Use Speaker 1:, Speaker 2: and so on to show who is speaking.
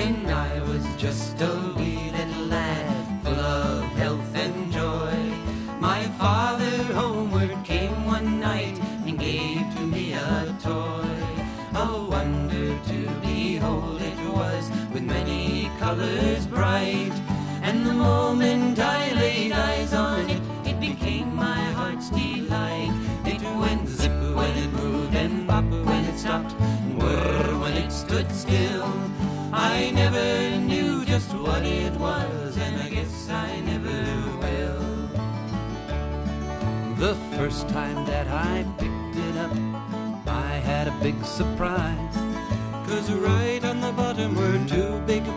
Speaker 1: when I was just a wee little lad, full of health and joy. My father homeward came one night and gave to me a toy. A wonder to behold it was, with many colors bright. And the moment I laid eyes on it, it became my heart's delight. It went zip when it moved, and bop when it stopped, and whir when it stood still. I never knew just what it was, and I guess I never will. The first time that I picked it up, I had a big surprise, 'cause right on the bottom were two big